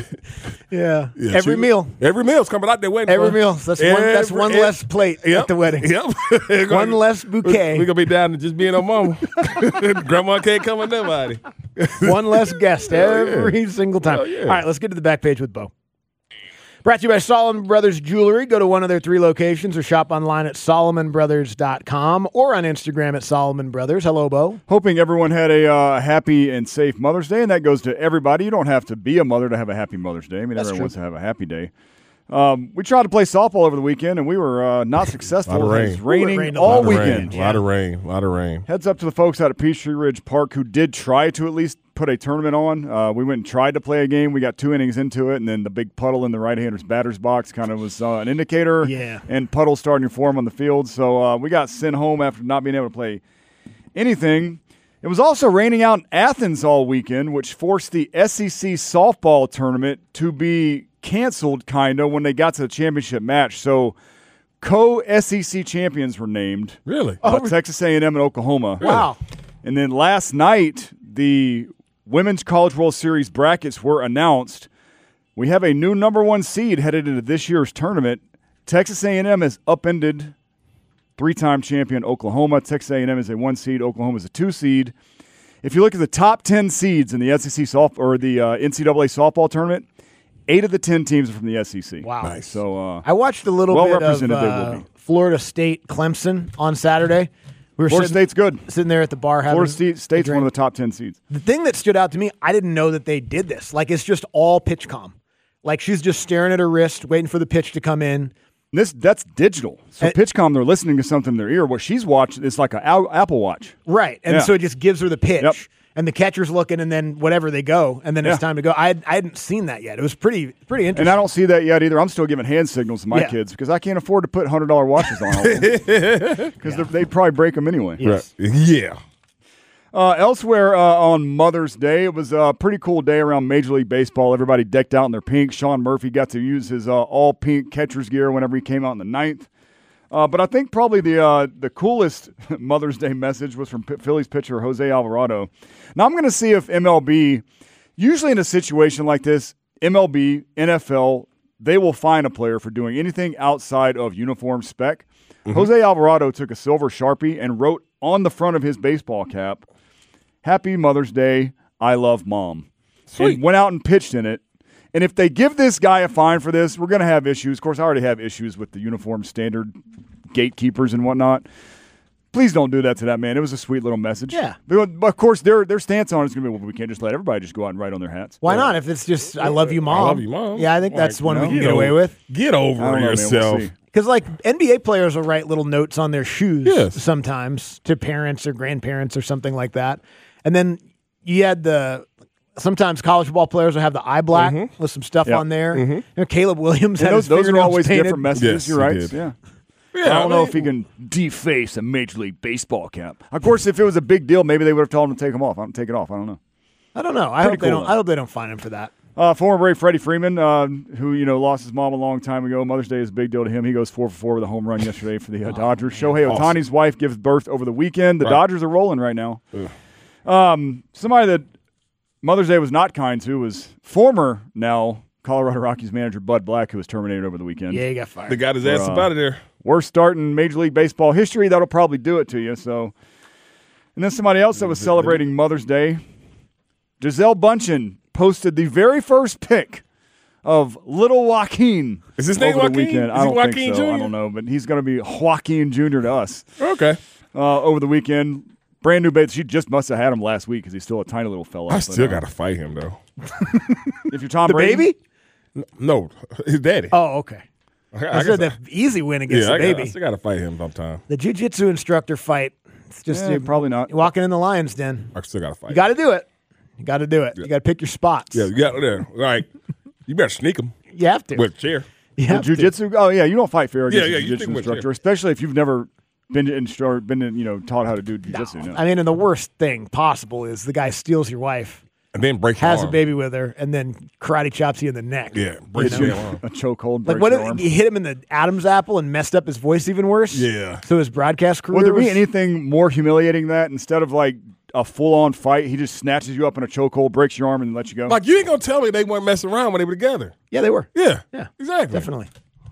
Yeah. yeah, Every she- meal. Every meal's coming out their wedding Every fund. meal. That's one. That's one Every- less plate Yep, at the wedding. Yep. One less bouquet. We're going to be down to just being on mama. Grandma can't come with nobody. One less guest every yeah. single time. Oh, yeah. All right, let's get to the back page with Bo. Brought to you by Solomon Brothers Jewelry. Go to one of their three locations or shop online at solomon brothers dot com or on Instagram at Solomon Brothers. Hello, Bo. Hoping everyone had a uh, happy and safe Mother's Day, and that goes to everybody. You don't have to be a mother to have a happy Mother's Day. I mean, That's everyone true. wants to have a happy day. Um, we tried to play softball over the weekend, and we were uh, not successful. Lot of rain. It was raining Ooh, it rained a all lot. Lot of weekend. rain. A lot of rain. A lot of rain. Heads up to the folks out at Peachtree Ridge Park who did try to at least put a tournament on. Uh, we went and tried to play a game. We got two innings into it, and then the big puddle in the right-hander's batter's box kind of was uh, an indicator. Yeah. And puddle starting to form on the field. So uh, we got sent home after not being able to play anything. It was also raining out in Athens all weekend, which forced the S E C softball tournament to be canceled, kind of, when they got to the championship match. So co-S E C champions were named. Really? Uh, Texas A and M and Oklahoma. Wow. And then last night, the Women's College World Series brackets were announced. We have a new number one seed headed into this year's tournament. Texas A and M has upended three-time champion Oklahoma. Texas A and M is a one seed. Oklahoma is a two seed. If you look at the top ten seeds in the S E C soft or the uh, N C double A softball tournament, eight of the ten teams are from the S E C. Wow. Nice. So uh, I watched a little Well bit of represented they uh, will be. Florida State Clemson on Saturday. We were Florida sitting, State's good. sitting there at the bar having Florida State, a State's drink. one of the top ten seeds. The thing that stood out to me, I didn't know that they did this. Like, it's just all pitch comm. Like, she's just staring at her wrist, waiting for the pitch to come in. This that's digital. So And- PitchCom, they're listening to something in their ear. What she's watching is like an Apple Watch. Right. And Yeah. so it just gives her the pitch. Yep. And the catcher's looking, and then whatever they go, and then it's Yeah. time to go. I, I hadn't seen that yet. It was pretty pretty And interesting. I don't see that yet either. I'm still giving hand signals to my Yeah. kids because I can't afford to put one hundred dollars watches on all of them because they'd probably break them anyway. Yes. Right. Yeah. Uh, elsewhere uh, on Mother's Day, it was a pretty cool day around Major League Baseball. Everybody decked out in their pink. Sean Murphy got to use his uh, all-pink catcher's gear whenever he came out in the ninth. Uh, but I think probably the uh, the coolest Mother's Day message was from P- Phillies pitcher Jose Alvarado. Now I'm going to see if M L B, usually in a situation like this, M L B, N F L, they will fine a player for doing anything outside of uniform spec. Jose Alvarado took a silver Sharpie and wrote on the front of his baseball cap, "Happy Mother's Day, I love Mom." Sweet. And went out and pitched in it. And if they give this guy a fine for this, we're going to have issues. Of course, I already have issues with the uniform standard gatekeepers and whatnot. Please don't do that to that man. It was a sweet little message. Yeah. But of course, their their stance on it is going to be, well, we can't just let everybody just go out and write on their hats. Why not? If it's just, I love you, Mom. I love you, Mom. Yeah, I think that's Like, one you we know, can Get get away over- with. Get I over don't know, man. We'll yourself. see. Because, like, N B A players will write little notes on their shoes Yes. sometimes to parents or grandparents or something like that. And then you had the, sometimes college ball players will have the eye black with some stuff Yeah. on there. You know, Caleb Williams And had those, his those are fingernails always painted. different messages. Yes, You're he right. did. Yeah. Yeah, I don't know if he can deface a Major League Baseball cap. Of course, if it was a big deal, maybe they would have told him to take them off. I don't take it off. I don't know. I don't know. I Pretty hope they cool, don't. though. I hope they don't find him for that. Uh, former Brave Freddie Freeman, uh, who you know lost his mom a long time ago. Mother's Day is a big deal to him. He goes four for four with a home run yesterday for the uh, Dodgers. Shohei Ohtani's wife gives birth over the weekend. The Right. Dodgers are rolling right now. Um, somebody that Mother's Day was not kind to was former now Colorado Rockies manager Bud Black, who was terminated over the weekend. Yeah, he got fired. They got his ass Uh, up out of there. Worst start in Major League Baseball history. That'll probably do it to you. So, and then somebody else that was celebrating Mother's Day, Giselle Bundchen posted the very first pic of little Joaquin. Is his name over Joaquin? the weekend. Is I he don't Joaquin think so. I Junior? don't know, but he's going to be Joaquin Junior to us Okay. uh, over the weekend. Brand new baby. She just must have had him last week because he's still a tiny little fella. I But, still uh, got to fight him, though. If you're Tom The Brady, baby? No, his daddy. Oh, okay. I, I said the easy win against yeah, the baby. I, got, I got to fight him sometime. The jiu-jitsu instructor fight. It's just Yeah, you- probably not. you're walking in the lion's den. I still got to fight. You got to do it. You got to do it. You got to pick your spots. Yeah, you got there. Like, you better sneak him You have to. with a chair. You The have to. jiu-jitsu. Oh yeah, you don't fight fair against Yeah, a yeah, you jiu-jitsu think with instructor, chair. especially if you've never been instru- been you know taught how to do jiu-jitsu. No. I mean, and the worst thing possible is the guy steals your wife, And then break your has a arm. baby with her, and then karate chops you in the neck. Yeah, break Hits your you damn arm. a chokehold. Like breaks what your if arm. you hit him in the Adam's apple and messed up his voice even worse? Yeah. So his broadcast career Would there be was- anything more humiliating than that instead of like a full-on fight, he just snatches you up in a chokehold, breaks your arm, and lets you go? Like, you ain't going to tell me they weren't messing around when they were together. Yeah, they were. Yeah. Yeah, Exactly. definitely.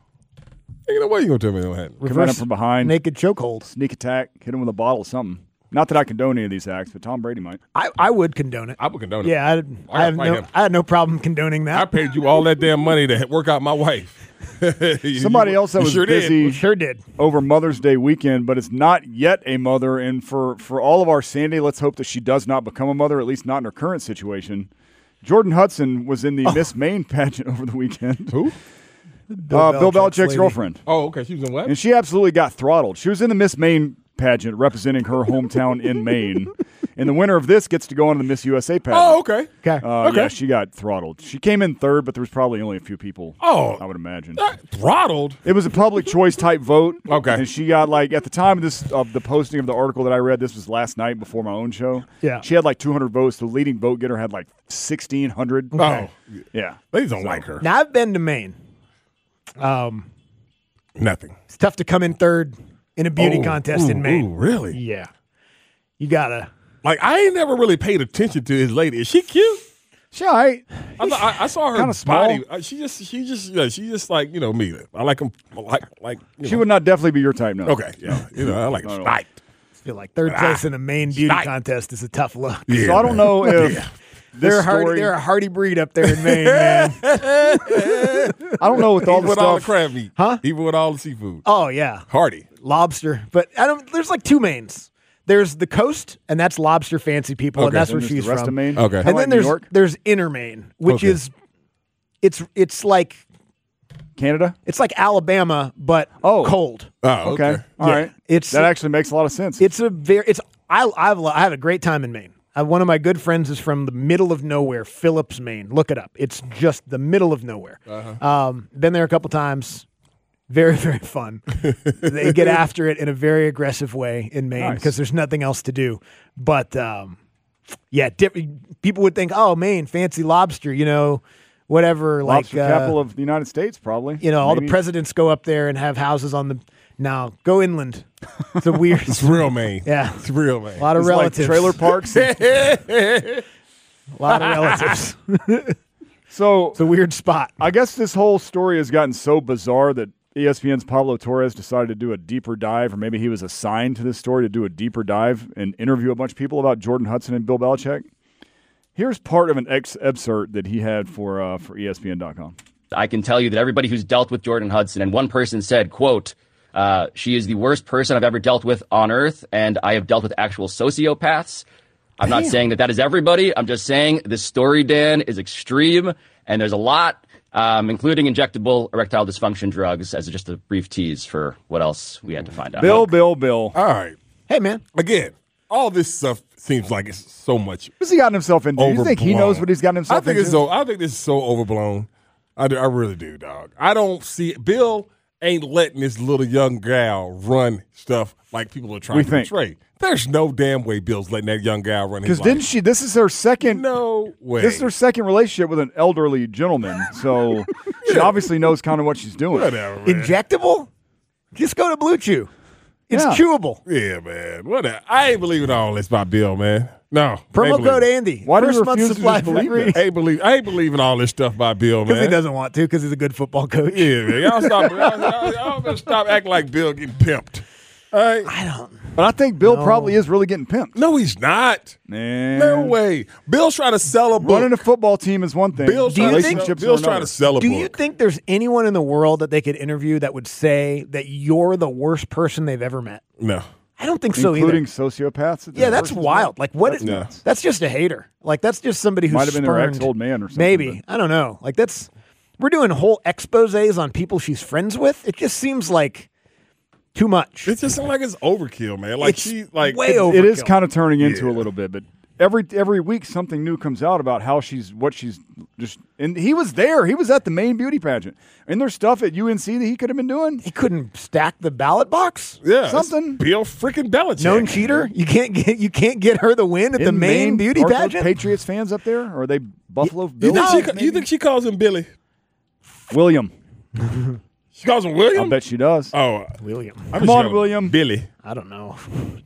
Ain't no way you going to tell me they hadn't. Come at him Reverse from behind, naked chokehold. sneak attack, hit him with a bottle of something. Not that I condone any of these acts, but Tom Brady might. I, I would condone it. I would condone it. Yeah, I, I, gotta have fight no, him. I had no problem condoning I that. paid you all that damn money to work out my wife. You- Somebody you- else that you was sure did. busy Sure did. over Mother's Day weekend, but is not yet a mother. And for, for all of our Sandy, let's hope that she does not become a mother, at least not in her current situation. Jordan Hudson was in the Miss Maine pageant over the weekend. Who? Bill, Uh, Bill Belichick's lady. girlfriend. Oh, okay. She was in what? And she absolutely got throttled. She was in the Miss Maine pageant representing her hometown in Maine. And the winner of this gets to go on to the Miss U S A pageant. Oh, okay. Okay. Uh, okay. Yeah, she got throttled. She came in third, but there was probably only a few people. Oh. I would imagine. Uh, throttled? It was a public choice type vote. Okay. And she got like at the time of this of the posting of the article that I read, this was last night before my own show. Yeah. She had like two hundred votes. The leading vote getter had like sixteen hundred. Oh. Yeah. They don't like her. Now, I've been to Maine. Um, Nothing. It's tough to come in third in a beauty Oh, contest ooh, in Maine. Ooh, really? Yeah. You gotta. Like, I ain't never really paid attention to his lady. Is she cute? She all right. I, thought- I, I saw her Kinda small. body. Uh, She just, she just, yeah, she just like you know me. I like him, like, like. You She know. would not definitely be your type, no. Okay, yeah, you know, I like Not at all. right. I feel like third place in a Maine beauty Snipe. contest is a tough look. Yeah, So I don't man. know if Yeah. this They're a, hardy, story, they're a hardy breed up there in Maine, man. I don't know with all Even the with all the stuff. crab meat, Huh? Even with all the seafood, Oh, yeah. Hardy. Lobster. But I don't. There's like two Maines. There's the coast, and that's lobster fancy people, and Okay. that's And where there's she's the rest from. of Maine. Okay. Kinda And like then New there's York, there's inner Maine, which Okay. is it's it's like Canada. it's like Alabama, but Oh. cold. Oh, Okay. okay. All Yeah. right. It's That actually makes a lot of sense. It's a very it's I I've, I have a great time in Maine. I, one of my good friends is from the middle of nowhere, Phillips, Maine. Look it up. It's just the middle of nowhere. Uh-huh. Um, been there a couple times. Very very fun. They get after it in a very aggressive way in Maine Nice. because there's nothing else to do. But um, yeah, diff- people would think, oh, Maine, fancy lobster, you know, whatever. Lobster like uh, capital of the United States, probably. you know, all the Maybe. presidents go up there and have houses on the. Now go inland. It's a weird. It's real, man. Yeah. It's real, man. A lot of It's like relatives. trailer parks. A lot of relatives. So It's a weird spot. I guess this whole story has gotten so bizarre that E S P N's Pablo Torres decided to do a deeper dive, or maybe he was assigned to this story to do a deeper dive and interview a bunch of people about Jordan Hudson and Bill Belichick. Here's part of an ex- excerpt that he had for uh, for E S P N dot com. I can tell you that everybody who's dealt with Jordan Hudson, and one person said, quote, uh, she is the worst person I've ever dealt with on earth, and I have dealt with actual sociopaths. I'm not saying that that is everybody. I'm just saying this story, Dan, is extreme, and there's a lot, um, including injectable erectile dysfunction drugs, as just a brief tease for what else we had to find out. Bill, Bill, Bill. All right. Hey, man. Again, all this stuff seems like it's so much What's he gotten himself into? overblown. You think he knows what he's gotten himself I think into? it's so. I think this is so overblown. I, do, I really do, dog. I don't see Bill ain't letting this little young gal run stuff like people are trying We to think. portray. There's no damn way Bill's letting that young gal run his Because life. didn't she? This is her second. No way. This is her second relationship with an elderly gentleman, so she obviously knows kind of what she's doing. Whatever, man. Injectable? Just go to Blue Chew. It's Yeah. chewable. Yeah, man. Whatever. I ain't believing all this about Bill, man. No. Promo ain't code believing. Andy. Why do you First month refuse to supply just believe free. it? I ain't believe. I ain't believing all this stuff by Bill, Because man. he doesn't want to, because he's a good football coach. Yeah, man. Y'all stop. y'all, y'all, y'all better stop acting like Bill getting pimped. All right. I don't. But I think Bill probably is really getting pimped. No, he's not. Man. No way. Bill's trying to sell a book. Running a football team is one thing. Bill's, Do you trying, to think- sell, Relationships Bill's are trying another. to sell a Do book. you think there's anyone in the world that they could interview that would say that you're the worst person they've ever met? No. I don't think so including either. sociopaths? Yeah, that's wild. Like, what? That's is- nuts. that's just a hater. Like, that's just somebody who's Might have been their spurned. ex-old man or something, Maybe. I don't know. Like, that's we're doing whole exposés on people she's friends with. It just seems like too much. It just seems like it's overkill, man. Like It's she, like way It- overkill. it is kind of turning into Yeah. a little bit, but every every week something new comes out about how she's what she's just. And he was there. He was at the main beauty pageant. And there's stuff at U N C that he could have been doing. He couldn't stack the ballot box. yeah, something. it's Bill freaking Belichick. Known cheater. You can't get you can't get her the win at the In main Maine, beauty aren't those pageant. Patriots fans up there? Or are they Buffalo You Bills? think, she, fans, you think maybe? she calls him Billy? William? She calls him William. I bet she does. Oh, William. I Come bet she on, calls him William. Billy. I don't know.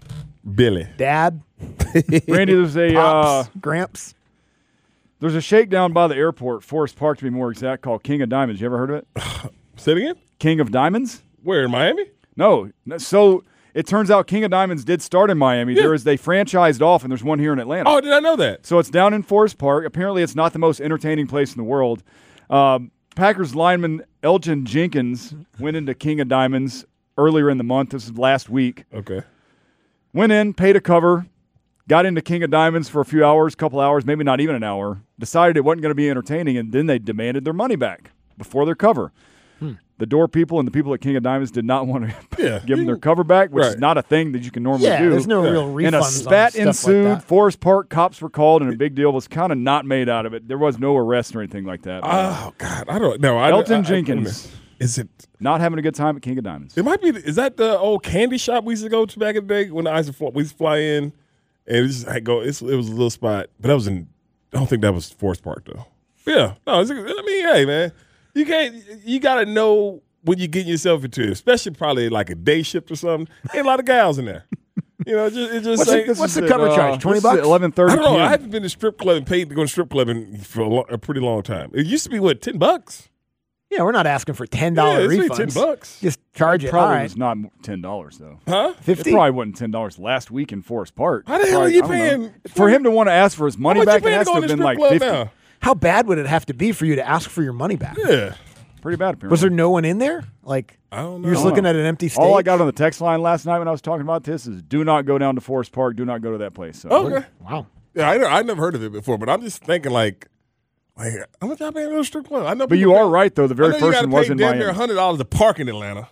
Billy. Dad. Randy, there's a uh, Pops. Gramps. there's a shakedown by the airport, Forest Park to be more exact, called King of Diamonds. You ever heard of it? Say it again. King of Diamonds? Where in Miami? No. So it turns out King of Diamonds did start in Miami. Yeah. There is they franchised off, and there's one here in Atlanta. Oh, did I know that? So it's down in Forest Park. Apparently, it's not the most entertaining place in the world. Um, Packers lineman Elgin Jenkins went into King of Diamonds earlier in the month. This is last week. Okay. Went in, paid a cover, got into King of Diamonds for a few hours, couple hours, maybe not even an hour. Decided it wasn't going to be entertaining, and then they demanded their money back before their cover. Hmm. The door people and the people at King of Diamonds did not want to Yeah. give them their cover back, which is Right. not a thing that you can normally Yeah, do. there's no real refunds And a on spat stuff ensued. like that. Forest Park cops were called, and a big deal was kind of not made out of it. There was no arrest or anything like that. Oh God, I don't know. I, Elton I, I, Jenkins. Is it? Not having a good time at King of Diamonds. It might be. Is that the old candy shop we used to go to back in the day when I used to fly, we used to fly in, and it just I go. It's, it was a little spot, but that was in. I don't think that was Forest Park though. Yeah, no. It's, I mean, hey man, you can't. You got to know what you're getting yourself into, especially probably like a day shift or something. Ain't a lot of gals in there. You know, it just, it just What's ain't- the- what's the cover charge? twenty bucks? Eleven thirty. I don't know. I haven't been to strip club and paid to go to strip club in, for a, lo- a pretty long time. It used to be what ten bucks. Yeah, we're not asking for ten dollar Yeah, it's refunds. ten bucks. Just charge it. Probably All right. was not ten dollars though. Huh? It fifty. probably wasn't ten dollars last week in Forest Park. How the hell Probably- are you I don't know. paying for him to want to ask for his money How much back? you It paying has to to go have in the been strip like club fifty. now? How bad would it have to be for you to ask for your money back? Yeah. Pretty bad. Apparently. Was there no one in there? Like, I don't know. you're just I don't looking know. at an empty stage? All I got on the text line last night when I was talking about this is do not go down to Forest Park. Do not go to that place. So, Okay. Wow. Yeah, I, know- I never heard of it before, but I'm just thinking like, like how much y'all paying to go to strip club? I know. But people you pay- are right, though. The I very know you first gotta one was pay in damn Miami. near hundred dollars to park in Atlanta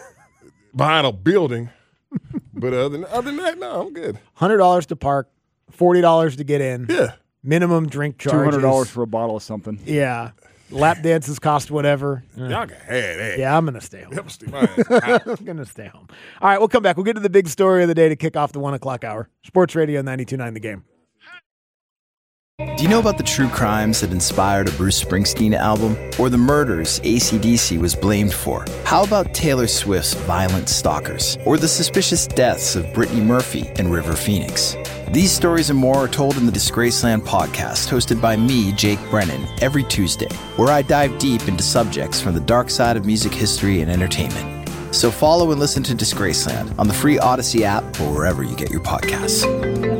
behind a building. But other than, other than that, no, I'm good. one hundred dollars to park, forty dollars to get in. Yeah. Minimum drink charges. Two hundred dollars for a bottle of something. Yeah. Lap dances cost whatever. Y'all can have that. Yeah, I'm going to stay home. Yep, Steve, my ass. I'm going to stay home. All right, we'll come back. We'll get to the big story of the day to kick off the one o'clock hour. Sports Radio ninety-two point nine The Game. Do you know about the true crimes that inspired a Bruce Springsteen album? Or the murders A C D C was blamed for? How about Taylor Swift's Violent Stalkers? Or the suspicious deaths of Brittany Murphy and River Phoenix? These stories and more are told in the Disgraceland podcast, hosted by me, Jake Brennan, every Tuesday, where I dive deep into subjects from the dark side of music history and entertainment. So follow and listen to Disgraceland on the free Odyssey app or wherever you get your podcasts.